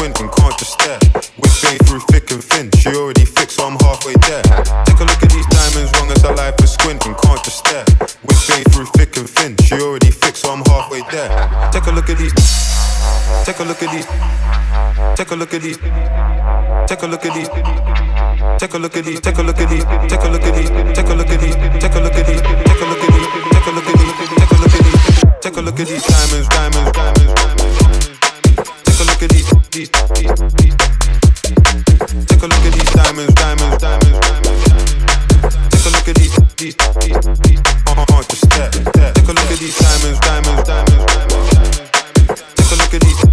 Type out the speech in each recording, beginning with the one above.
squint and can't just stare. With bay through thick and thin, she already fixed, so I'm halfway there. Take a look at these diamonds, wrong as her life is squint and can't just stare. With bay through thick and thin, she already fixed, so I'm halfway there. Take a look at these. Take a look at these. Take a look at these. Take a look at these. Take a look at these. Take a look at these. Take a look at these. Take a look at these. Take a look at these. Take a look at these. Take a look at these. Take a look at these. Take a look at these diamonds, diamonds, diamonds, diamonds. Take a look at these. Take a look at these diamonds, diamonds, diamonds, diamonds. Take a look at these. Just stare. Take a look at these diamonds, diamonds, diamonds, diamonds. Take a look at these.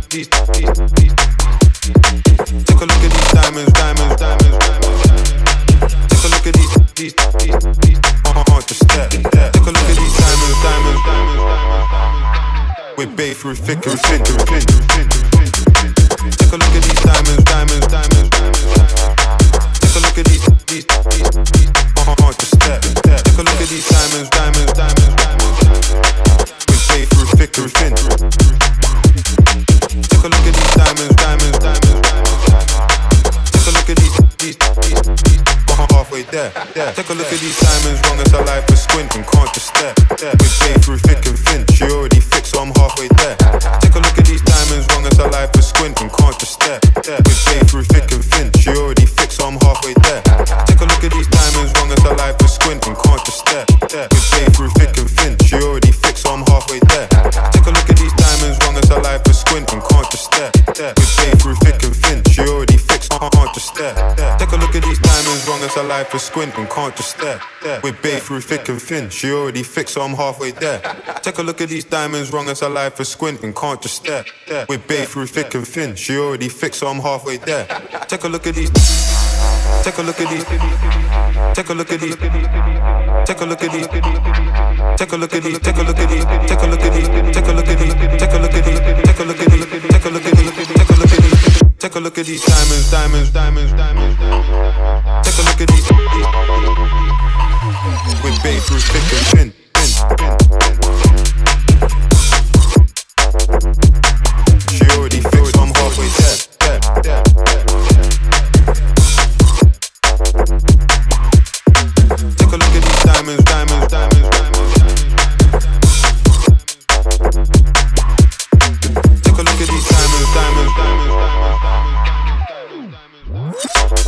Take a look at these diamonds, diamonds, diamonds, diamonds. Take a look at these. Just stare. Take a look at these diamonds, diamonds, diamonds, diamonds. With bay through thick and thin. Take a look at these diamonds, diamonds, diamonds, diamonds. Take a look at these. Just stare. Take a look at these diamonds, diamonds, diamonds, diamonds. With bay through thick and thin. Take a look at these diamonds, diamonds, diamonds, diamonds. Take a look at these. Halfway there. Take a look at these diamonds, wrong as her life is squint and can't just stare. With bay through thick and thin, she already fixed, so I'm halfway there. Take a look at these diamonds, wrong as her life is squint and can't just stare. With bay through thick and thin, she already fixed, so I'm halfway there. Take a look at these diamonds, wrong as her life is squint and can't just stare. With bay through thick and thin, she already fixed, so I'm halfway there. Take a look at these diamonds, wrong as her life is squint and can't just stare. With bay through thick and thin, she already fixed, can't just stare. Take a look at these diamonds, wrong as her life is squint and can't just stare. With bay through thick and thin, she already fixed, so I'm halfway there. Take a look at these diamonds, wrong as her life is squint and can't just stare. With bay through thick and thin, she already fixed, so I'm halfway there. Take a look at these. Take a look at these. Take a look at these. Take a look at these. Take a look at these. Take a look at these. Take a look at these. Take a look at these. Take a look at these. Take a look at these. Take a look at these. Take a look at these. Take a look at these diamonds, diamonds, diamonds, diamonds. Take a look at these. With bay through thick and thin. She already fixed, I'm halfway there. Take a look at these diamonds, diamonds, diamonds, diamonds. Take a look at these diamonds, diamonds, diamonds, diamonds.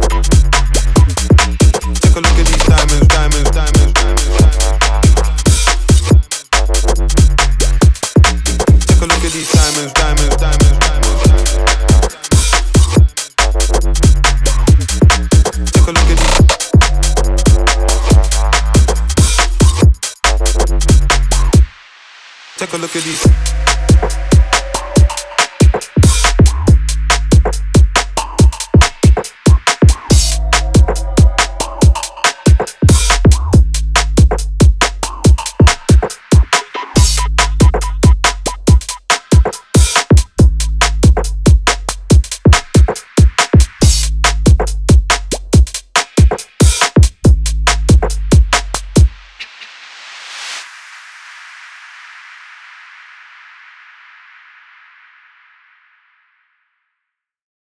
Take a look at these diamonds, diamonds, diamonds, diamonds. Take a look at these diamonds, diamonds, diamonds, diamonds. Take a look at these. Take a look at these.